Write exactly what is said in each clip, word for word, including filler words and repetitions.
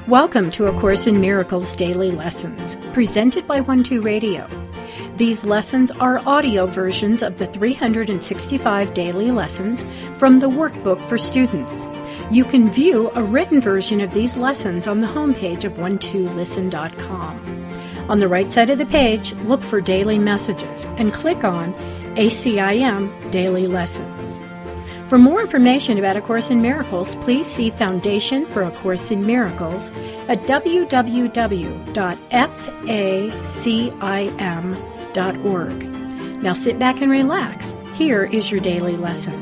Welcome to A Course in Miracles Daily Lessons, presented by One Two Radio. These lessons are audio versions of the three hundred sixty-five daily lessons from the workbook for students. You can view a written version of these lessons on the homepage of one two listen dot com. On the right side of the page, look for Daily Messages and click on A C I M Daily Lessons. For more information about A Course in Miracles, please see Foundation for A Course in Miracles at w w w dot facim dot org. Now sit back and relax. Here is your daily lesson.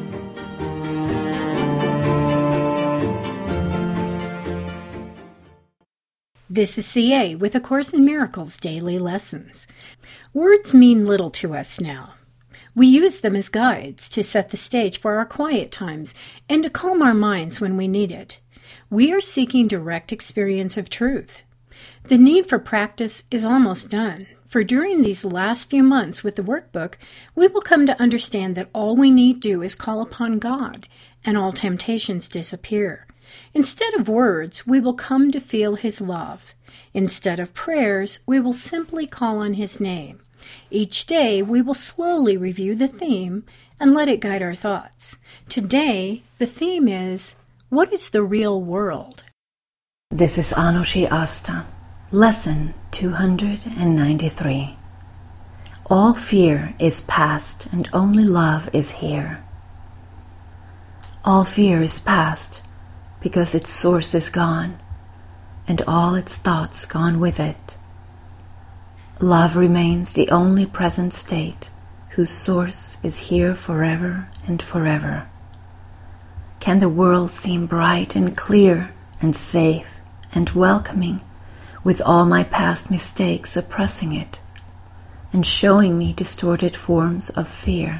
This is C A with A Course in Miracles Daily Lessons. Words mean little to us now. We use them as guides to set the stage for our quiet times and to calm our minds when we need it. We are seeking direct experience of truth. The need for practice is almost done, for during these last few months with the workbook, we will come to understand that all we need do is call upon God, and all temptations disappear. Instead of words, we will come to feel His love. Instead of prayers, we will simply call on His name. Each day, we will slowly review the theme and let it guide our thoughts. Today, the theme is, what is the real world? This is Anushi Asta, Lesson two hundred ninety-three. All fear is past and only love is here. All fear is past because its source is gone and all its thoughts gone with it. Love remains the only present state, whose source is here forever and forever. Can the world seem bright and clear and safe and welcoming, with all my past mistakes oppressing it, and showing me distorted forms of fear?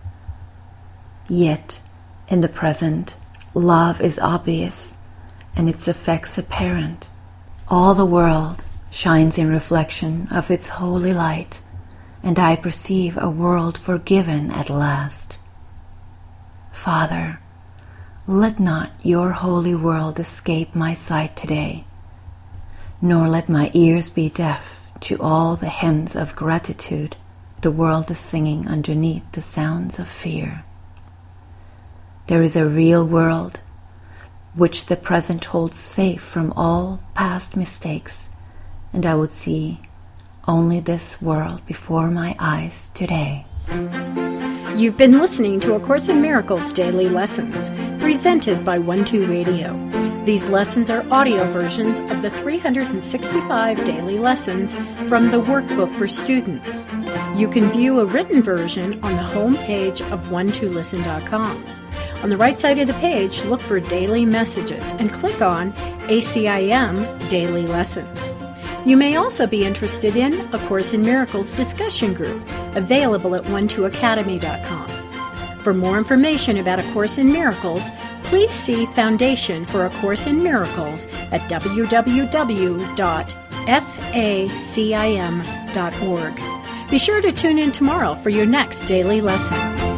Yet, in the present, love is obvious, and its effects apparent. All the world shines in reflection of its holy light, and I perceive a world forgiven at last. Father, let not your holy world escape my sight today, nor let my ears be deaf to all the hymns of gratitude the world is singing underneath the sounds of fear. There is a real world, which the present holds safe from all past mistakes, and I would see only this world before my eyes today. You've been listening to A Course in Miracles Daily Lessons, presented by One Two Radio. These lessons are audio versions of the three hundred sixty-five daily lessons from the workbook for students. You can view a written version on the home page of one two listen dot com. On the right side of the page, look for Daily Messages and click on A C I M Daily Lessons. You may also be interested in A Course in Miracles discussion group, available at one two academy dot com. For more information about A Course in Miracles, please see Foundation for A Course in Miracles at w w w dot facim dot org. Be sure to tune in tomorrow for your next daily lesson.